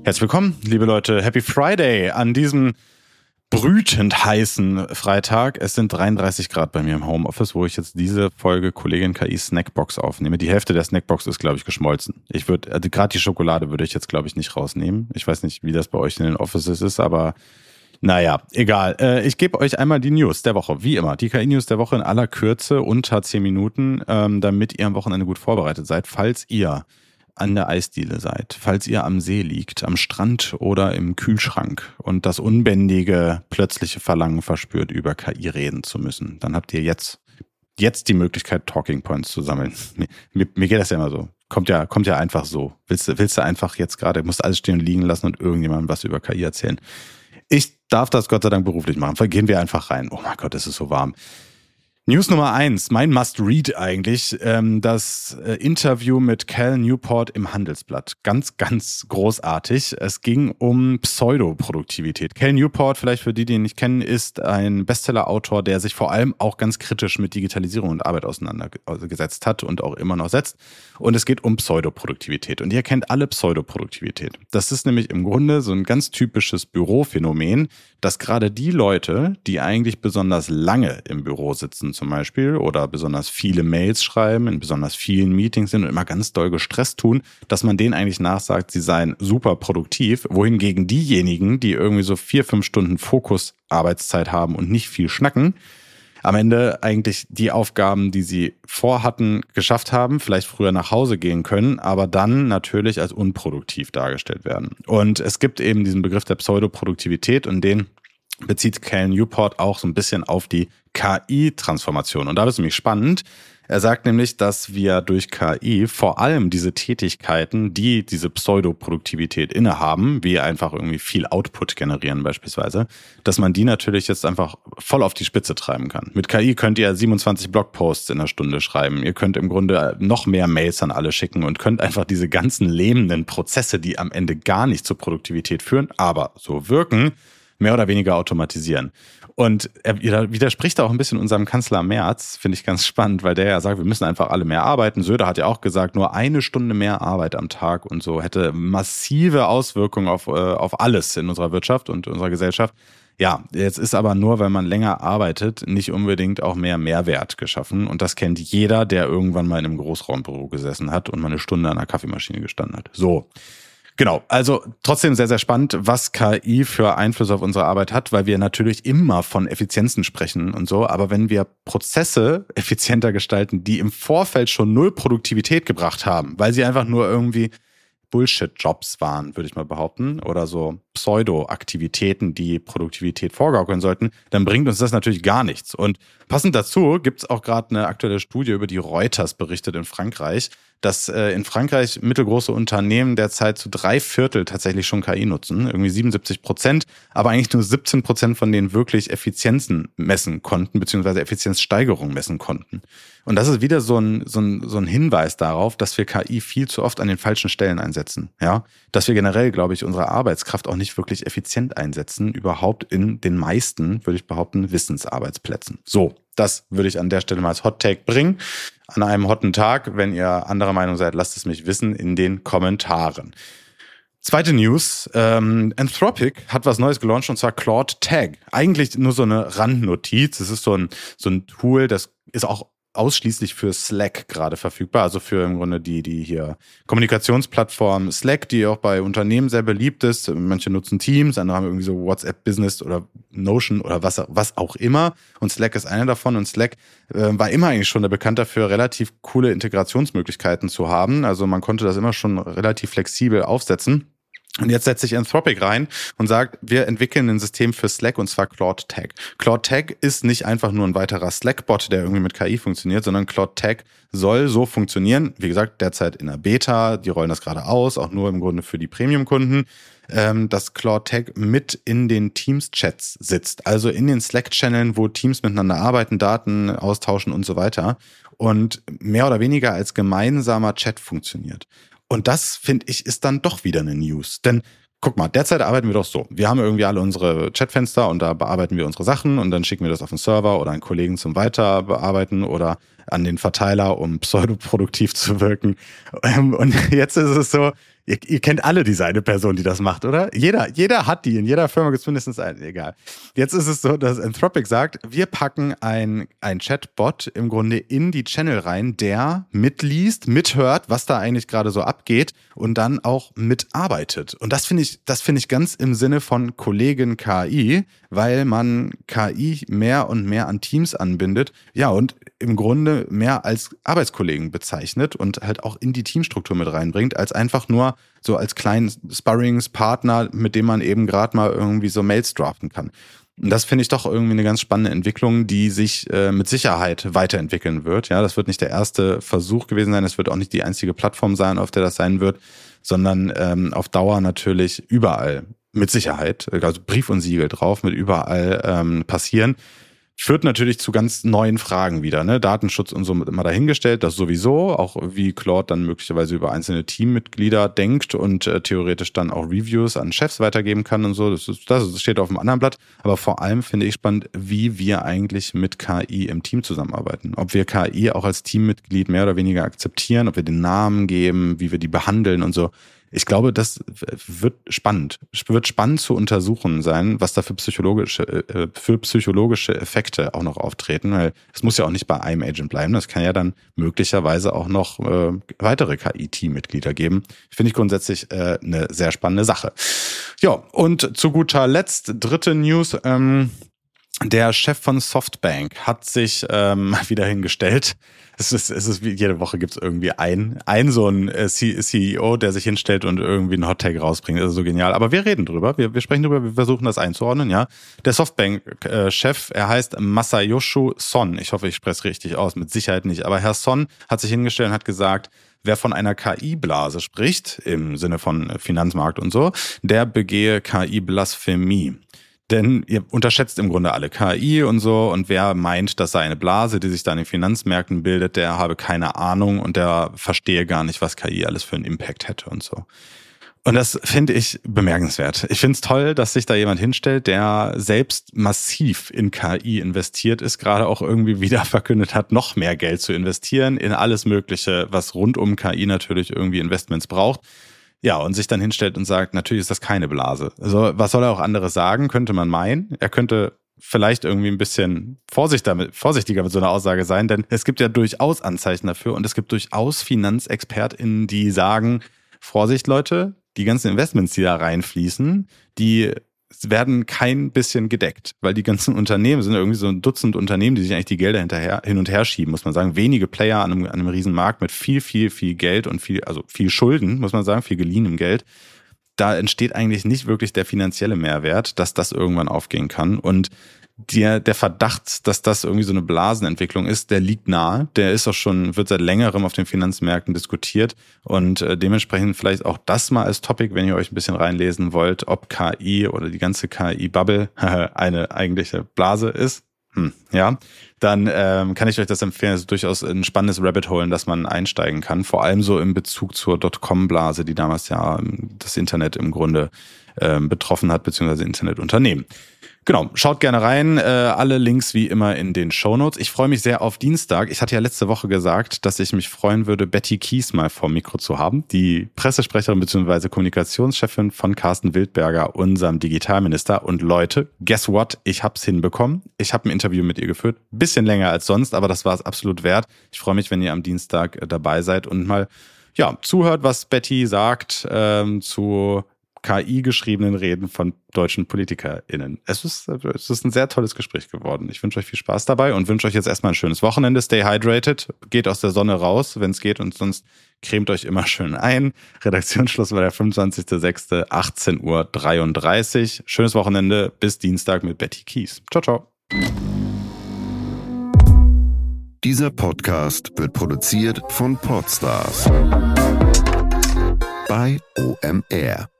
Herzlich willkommen, liebe Leute. Happy Friday an diesem brütend heißen Freitag. Es sind 33 Grad bei mir im Homeoffice, wo ich jetzt diese Folge Kollegin KI Snackbox aufnehme. Die Hälfte der Snackbox ist, glaube ich, geschmolzen. Gerade die Schokolade würde ich jetzt, glaube ich, nicht rausnehmen. Ich weiß nicht, wie das bei euch in den Offices ist, aber naja, egal. Ich gebe euch einmal die News der Woche, wie immer. Die KI-News der Woche in aller Kürze, unter 10 Minuten, damit ihr am Wochenende gut vorbereitet seid, falls ihr an der Eisdiele seid, falls ihr am See liegt, am Strand oder im Kühlschrank und das unbändige, plötzliche Verlangen verspürt, über KI reden zu müssen, dann habt ihr jetzt die Möglichkeit, Talking Points zu sammeln. Mir geht das ja immer so. Kommt ja einfach so. Willst du einfach jetzt gerade, musst alles stehen und liegen lassen und irgendjemandem was über KI erzählen. Ich darf das Gott sei Dank beruflich machen. Gehen wir einfach rein. Oh mein Gott, es ist so warm. News Nummer 1, mein Must-Read eigentlich, das Interview mit Cal Newport im Handelsblatt. Ganz, ganz großartig. Es ging um Pseudoproduktivität. Cal Newport, vielleicht für die ihn nicht kennen, ist ein Bestseller-Autor, der sich vor allem auch ganz kritisch mit Digitalisierung und Arbeit auseinandergesetzt hat und auch immer noch setzt. Und es geht um Pseudoproduktivität. Und ihr kennt alle Pseudoproduktivität. Das ist nämlich im Grunde so ein ganz typisches Bürophänomen, dass gerade die Leute, die eigentlich besonders lange im Büro sitzen zum Beispiel oder besonders viele Mails schreiben, in besonders vielen Meetings sind und immer ganz doll gestresst tun, dass man denen eigentlich nachsagt, sie seien super produktiv, wohingegen diejenigen, die irgendwie so 4-5 Stunden Fokusarbeitszeit haben und nicht viel schnacken, am Ende eigentlich die Aufgaben, die sie vorhatten, geschafft haben, vielleicht früher nach Hause gehen können, aber dann natürlich als unproduktiv dargestellt werden. Und es gibt eben diesen Begriff der Pseudoproduktivität und den bezieht Cal Newport auch so ein bisschen auf die KI-Transformation. Und da ist es nämlich spannend. Er sagt nämlich, dass wir durch KI vor allem diese Tätigkeiten, die diese Pseudoproduktivität innehaben, wie einfach irgendwie viel Output generieren beispielsweise, dass man die natürlich jetzt einfach voll auf die Spitze treiben kann. Mit KI könnt ihr 27 Blogposts in einer Stunde schreiben. Ihr könnt im Grunde noch mehr Mails an alle schicken und könnt einfach diese ganzen lähmenden Prozesse, die am Ende gar nicht zur Produktivität führen, aber so wirken, mehr oder weniger automatisieren. Und er widerspricht auch ein bisschen unserem Kanzler Merz, finde ich ganz spannend, weil der ja sagt, wir müssen einfach alle mehr arbeiten. Söder hat ja auch gesagt, nur 1 Stunde mehr Arbeit am Tag und so hätte massive Auswirkungen auf alles in unserer Wirtschaft und unserer Gesellschaft. Ja, jetzt ist aber nur, weil man länger arbeitet, nicht unbedingt auch mehr Mehrwert geschaffen. Und das kennt jeder, der irgendwann mal in einem Großraumbüro gesessen hat und mal 1 Stunde an der Kaffeemaschine gestanden hat. So. Genau, also trotzdem sehr, sehr spannend, was KI für Einfluss auf unsere Arbeit hat, weil wir natürlich immer von Effizienzen sprechen und so, aber wenn wir Prozesse effizienter gestalten, die im Vorfeld schon 0 Produktivität gebracht haben, weil sie einfach nur irgendwie Bullshit-Jobs waren, würde ich mal behaupten, oder so Pseudo-Aktivitäten, die Produktivität vorgaukeln sollten, dann bringt uns das natürlich gar nichts. Und passend dazu gibt es auch gerade eine aktuelle Studie, über die Reuters berichtet in Frankreich, dass in Frankreich mittelgroße Unternehmen derzeit zu 3/4 tatsächlich schon KI nutzen, irgendwie 77%, aber eigentlich nur 17% von denen wirklich Effizienzen messen konnten, beziehungsweise Effizienzsteigerung messen konnten. Und das ist wieder so ein Hinweis darauf, dass wir KI viel zu oft an den falschen Stellen einsetzen. Ja, dass wir generell, glaube ich, unsere Arbeitskraft auch nicht wirklich effizient einsetzen, überhaupt in den meisten, würde ich behaupten, Wissensarbeitsplätzen. So, das würde ich an der Stelle mal als Hot Take bringen. An einem hotten Tag, wenn ihr anderer Meinung seid, lasst es mich wissen in den Kommentaren. Zweite News, Anthropic hat was Neues gelauncht und zwar Claude Tag. Eigentlich nur so eine Randnotiz. Es ist so ein Tool, das ist auch ausschließlich für Slack gerade verfügbar, also für im Grunde die hier Kommunikationsplattform Slack, die auch bei Unternehmen sehr beliebt ist. Manche nutzen Teams, andere haben irgendwie so WhatsApp Business oder Notion oder was auch immer. Und Slack ist einer davon. Und Slack war immer eigentlich schon bekannt dafür, relativ coole Integrationsmöglichkeiten zu haben. Also man konnte das immer schon relativ flexibel aufsetzen. Und jetzt setzt sich Anthropic rein und sagt, wir entwickeln ein System für Slack und zwar Claude Tag. Claude Tag ist nicht einfach nur ein weiterer Slack-Bot, der irgendwie mit KI funktioniert, sondern Claude Tag soll so funktionieren. Wie gesagt, derzeit in der Beta, die rollen das gerade aus, auch nur im Grunde für die Premium-Kunden, dass Claude Tag mit in den Teams-Chats sitzt. Also in den Slack-Channeln, wo Teams miteinander arbeiten, Daten austauschen und so weiter. Und mehr oder weniger als gemeinsamer Chat funktioniert. Und das, finde ich, ist dann doch wieder eine News. Denn guck mal, derzeit arbeiten wir doch so. Wir haben irgendwie alle unsere Chatfenster und da bearbeiten wir unsere Sachen und dann schicken wir das auf den Server oder einen Kollegen zum Weiterbearbeiten oder an den Verteiler, um pseudoproduktiv zu wirken. Und jetzt ist es so, ihr kennt alle diese eine Person, die das macht, oder? Jeder hat die, in jeder Firma gibt es mindestens einen, egal. Jetzt ist es so, dass Anthropic sagt, wir packen ein Chatbot im Grunde in die Channel rein, der mitliest, mithört, was da eigentlich gerade so abgeht und dann auch mitarbeitet. Und das finde ich ganz im Sinne von Kollegen KI, weil man KI mehr und mehr an Teams anbindet, ja, und im Grunde mehr als Arbeitskollegen bezeichnet und halt auch in die Teamstruktur mit reinbringt, als einfach nur so als kleinen Sparringspartner, mit dem man eben gerade mal irgendwie so Mails draften kann. Und das finde ich doch irgendwie eine ganz spannende Entwicklung, die sich mit Sicherheit weiterentwickeln wird. Ja, das wird nicht der erste Versuch gewesen sein, es wird auch nicht die einzige Plattform sein, auf der das sein wird, sondern auf Dauer natürlich überall mit Sicherheit, also Brief und Siegel drauf, mit überall passieren. Führt natürlich zu ganz neuen Fragen wieder, ne? Datenschutz und so immer dahingestellt, das sowieso, auch wie Claude dann möglicherweise über einzelne Teammitglieder denkt und theoretisch dann auch Reviews an Chefs weitergeben kann und so. Das steht auf dem anderen Blatt. Aber vor allem finde ich spannend, wie wir eigentlich mit KI im Team zusammenarbeiten. Ob wir KI auch als Teammitglied mehr oder weniger akzeptieren, ob wir den Namen geben, wie wir die behandeln und so. Ich glaube, das wird spannend. Es wird spannend zu untersuchen sein, was da für psychologische Effekte auch noch auftreten, weil es muss ja auch nicht bei einem Agent bleiben. Das kann ja dann möglicherweise auch noch weitere KI-Teammitglieder geben. Finde ich grundsätzlich eine sehr spannende Sache. Ja, und zu guter Letzt, dritte News. Der Chef von Softbank hat sich wieder hingestellt. Es ist wie jede Woche gibt's irgendwie ein so ein CEO, der sich hinstellt und irgendwie einen Hot-Take rausbringt. Das ist so genial. Aber wir reden drüber. Wir sprechen drüber. Wir versuchen das einzuordnen, ja. Der Softbank-Chef, er heißt Masayoshi Son. Ich hoffe, ich spreche es richtig aus. Mit Sicherheit nicht. Aber Herr Son hat sich hingestellt und hat gesagt, wer von einer KI-Blase spricht, im Sinne von Finanzmarkt und so, der begehe KI-Blasphemie. Denn ihr unterschätzt im Grunde alle KI und so, und wer meint, das sei eine Blase, die sich da in den Finanzmärkten bildet, der habe keine Ahnung und der verstehe gar nicht, was KI alles für einen Impact hätte und so. Und das finde ich bemerkenswert. Ich finde es toll, dass sich da jemand hinstellt, der selbst massiv in KI investiert ist, gerade auch irgendwie wieder verkündet hat, noch mehr Geld zu investieren in alles Mögliche, was rund um KI natürlich irgendwie Investments braucht. Ja, und sich dann hinstellt und sagt, natürlich ist das keine Blase. Also was soll er auch anderes sagen, könnte man meinen. Er könnte vielleicht irgendwie ein bisschen vorsichtiger mit so einer Aussage sein, denn es gibt ja durchaus Anzeichen dafür und es gibt durchaus FinanzexpertInnen, die sagen, Vorsicht Leute, die ganzen Investments, die da reinfließen, die werden kein bisschen gedeckt, weil die ganzen Unternehmen sind irgendwie so ein Dutzend Unternehmen, die sich eigentlich die Gelder hin und her schieben, muss man sagen. Wenige Player an einem riesen Markt mit viel Geld und viel Schulden, muss man sagen, viel geliehenem Geld. Da entsteht eigentlich nicht wirklich der finanzielle Mehrwert, dass das irgendwann aufgehen kann. Und der Verdacht, dass das irgendwie so eine Blasenentwicklung ist, der liegt nahe. Der ist auch schon, wird seit längerem auf den Finanzmärkten diskutiert und dementsprechend vielleicht auch das mal als Topic, wenn ihr euch ein bisschen reinlesen wollt, ob KI oder die ganze KI-Bubble eine eigentliche Blase ist. Ja, dann kann ich euch das empfehlen. Es ist durchaus ein spannendes Rabbit Hole, in das man einsteigen kann. Vor allem so in Bezug zur Dotcom-Blase, die damals ja das Internet im Grunde betroffen hat, beziehungsweise Internetunternehmen. Genau, schaut gerne rein. Alle Links wie immer in den Shownotes. Ich freue mich sehr auf Dienstag. Ich hatte ja letzte Woche gesagt, dass ich mich freuen würde, Betty Kies mal vor Mikro zu haben. Die Pressesprecherin bzw. Kommunikationschefin von Carsten Wildberger, unserem Digitalminister. Und Leute, guess what? Ich hab's hinbekommen. Ich habe ein Interview mit ihr geführt. Bisschen länger als sonst, aber das war es absolut wert. Ich freue mich, wenn ihr am Dienstag dabei seid und mal zuhört, was Betty sagt zu KI-geschriebenen Reden von deutschen PolitikerInnen. Es ist ein sehr tolles Gespräch geworden. Ich wünsche euch viel Spaß dabei und wünsche euch jetzt erstmal ein schönes Wochenende. Stay hydrated, geht aus der Sonne raus, wenn es geht, und sonst cremt euch immer schön ein. Redaktionsschluss war der 25.06. 18:33 Uhr. Schönes Wochenende, bis Dienstag mit Betty Kies. Ciao, ciao. Dieser Podcast wird produziert von Podstars bei OMR.